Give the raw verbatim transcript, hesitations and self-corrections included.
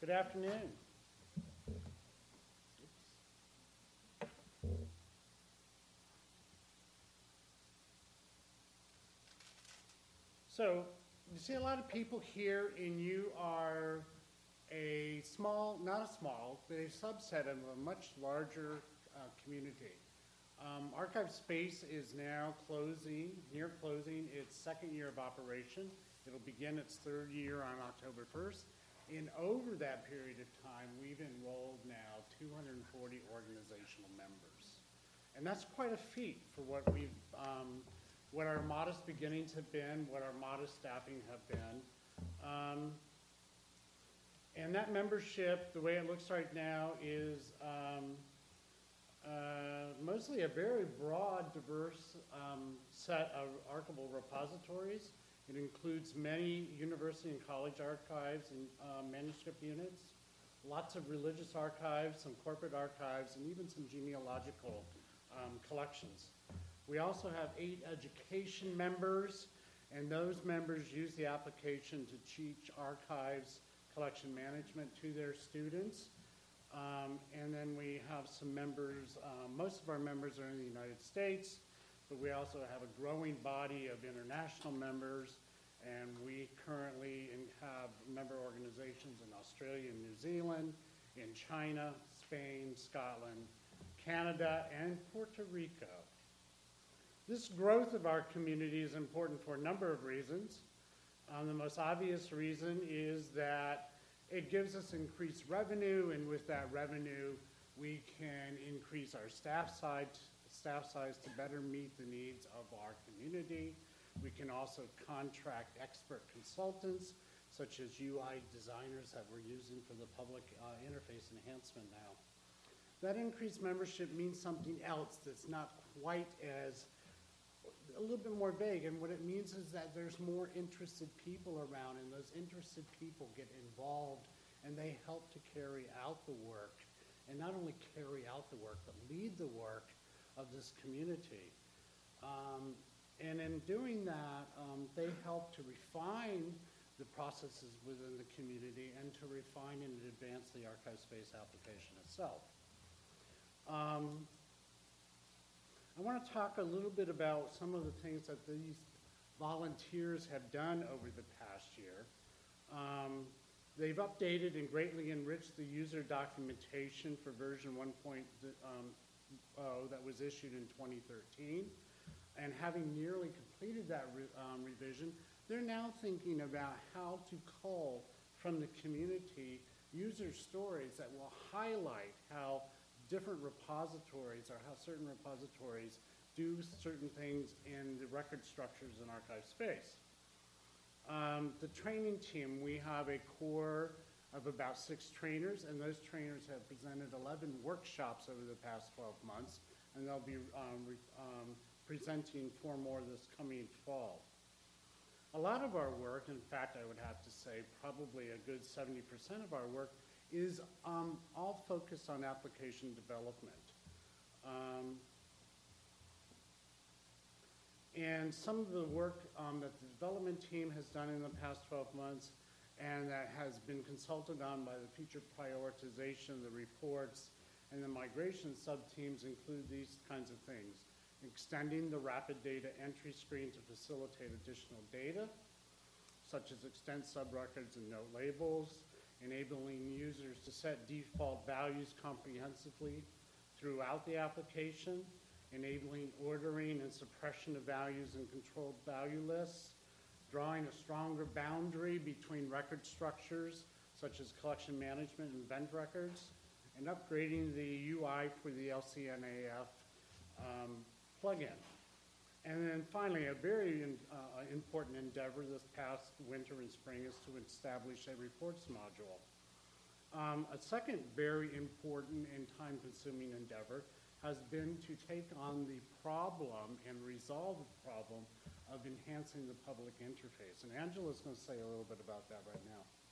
Good afternoon. So, you see a lot of people here, and you are a small, not a small, but a subset of a much larger uh, community. Um, Archive Space is now closing, near closing its second year of operation. It'll begin its third year on October first. And over that period of time, we've enrolled now two hundred forty organizational members. And that's quite a feat for what we've, um, what our modest beginnings have been, what our modest staffing have been. Um, and that membership, the way it looks right now, is um, uh, mostly a very broad, diverse um, set of archival repositories. It includes many university and college archives and uh, manuscript units, lots of religious archives, some corporate archives, and even some genealogical um, collections. We also have eight education members, and those members use the application to teach archives collection management to their students. Um, and then we have some members, uh, most of our members are in the United States, but we also have a growing body of international members, and we currently have member organizations in Australia and New Zealand, in China, Spain, Scotland, Canada, and Puerto Rico. This growth of our community is important for a number of reasons. Um, the most obvious reason is that it gives us increased revenue, and with that revenue, we can increase our staff size, staff size to better meet the needs of our community. We can also contract expert consultants, such as U I designers that we're using for the public uh, interface enhancement now. That increased membership means something else that's not quite as, a little bit more vague, and what it means is that there's more interested people around, and those interested people get involved, and they help to carry out the work, and not only carry out the work, but lead the work of this community. Um, and in doing that, um, they help to refine the processes within the community and to refine and advance the Archive Space application itself. Um, I want to talk a little bit about some of the things that these volunteers have done over the past year. Um, they've updated and greatly enriched the user documentation for version one point oh that was issued in twenty thirteen. And having nearly completed that re um, revision, they're now thinking about how to cull from the community user stories that will highlight how different repositories or how certain repositories do certain things in the record structures in Archive Space. Um, the training team, we have a core of about six trainers, and those trainers have presented eleven workshops over the past twelve months, and they'll be um, re um, presenting four more this coming fall. A lot of our work, in fact, I would have to say probably a good seventy percent of our work is um, all focused on application development. Um, and some of the work um, that the development team has done in the past twelve months and that has been consulted on by the feature prioritization, the reports, and the migration sub-teams include these kinds of things. Extending the rapid data entry screen to facilitate additional data, such as extend subrecords and note labels, enabling users to set default values comprehensively throughout the application, enabling ordering and suppression of values in controlled value lists, drawing a stronger boundary between record structures, such as collection management and event records, and upgrading the U I for the L C N A F um, plugin. And then finally, a very in, uh, important endeavor this past winter and spring is to establish a reports module. Um, a second very important and time-consuming endeavor has been to take on the problem and resolve the problem of enhancing the public interface. And Angela's going to say a little bit about that right now.